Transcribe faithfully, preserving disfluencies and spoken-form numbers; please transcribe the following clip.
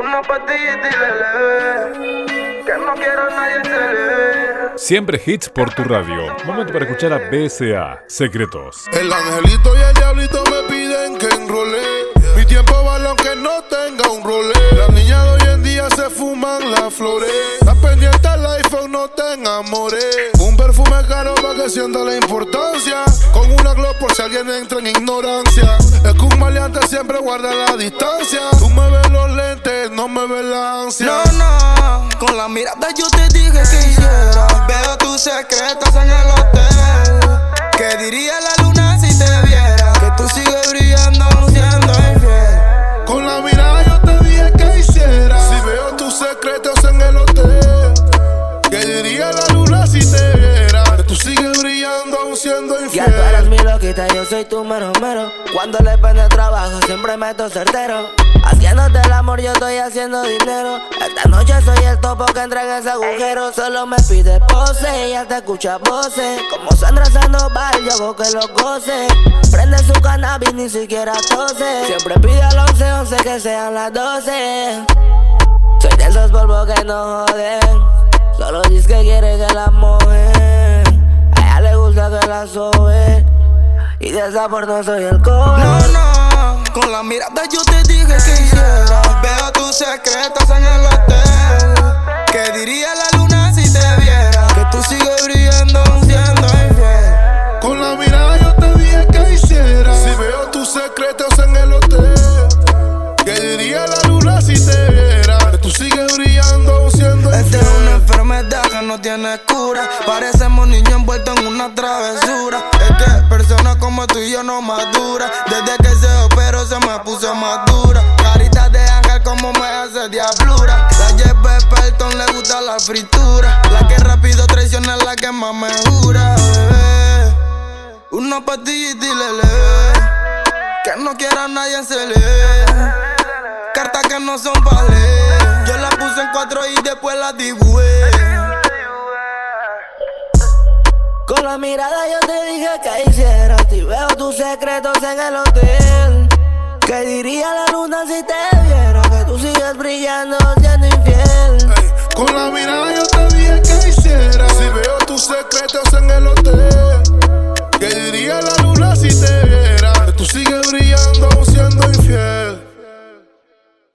Una pastillita y leve, que no quiero a nadie se le ve. Siempre hits por tu radio. Momento para escuchar a B S A, Secretos. El angelito y el diablito me piden que enrole. Mi tiempo vale aunque no tenga un rolé. Las niñas de hoy en día se fuman las flores. Estás pendiente al iPhone, no te enamores. Un perfume caro para que sienta la importancia. Con una glow por si alguien entra en ignorancia. Es que un maleante siempre guarda la distancia. Tú me ves los lentes, no me ves la ansia. No, no, con la mirada yo te dije que hiciera. Veo tus secretos en el hotel. ¿Qué diría la luna si te viera? Que tú sigues brillando siendo infiel. Con la mirada yo te dije que hiciera. Si veo tus secretos en el hotel. ¿Qué diría la luna si te viera? Que tú sigues brillando aún siendo infiel. Ya tú eres mi loquita, yo soy tu mero mero. Cuando le pende trabajo siempre meto certero. Haciéndote el amor yo estoy haciendo dinero. Esta noche soy el topo que entra en ese agujero. Solo me pide pose, ella te escucha voces. Como Sandra Sandoval, yo hago que lo goce. Prende su cannabis, ni siquiera tose. Siempre pide a las once, once que sean las doce. Soy de esos polvos que no joden. Solo dice que quiere que la moje. A ella le gusta que la sobe. Y de esa por no soy el cobre. No, no, con la mirada yo te dije que hiciera. Veo tus secretos en el hotel. ¿Qué diría la luna si te viera? Que tú sigues brillando siendo infiel. Con la mirada yo te dije que hiciera. Si veo tus secretos en el hotel. ¿Qué diría la luna si te viera? Que tú sigues brillando siendo infiel. Esta es una enfermedad que no tiene cura. Parecemos niños envueltos en una travesura. Es que personas como tú y yo no maduran. Desde que se operó se me puso más dura. Carita de ángel como me hace diablura. La lleva Pelton, le gusta la fritura. La que rápido traiciona es la que más me jura, bebé. Una pastillita y le lee. Que no quiera a nadie se lee. Cartas que no son pa' leer. Yo la puse en cuatro y después la dibujé. Con la mirada yo te dije que hiciera. Si veo tus secretos en el hotel. ¿Qué diría la luna si te viera? Que tú sigues brillando siendo infiel. Hey, con la mirada yo te dije que hiciera. Si veo tus secretos en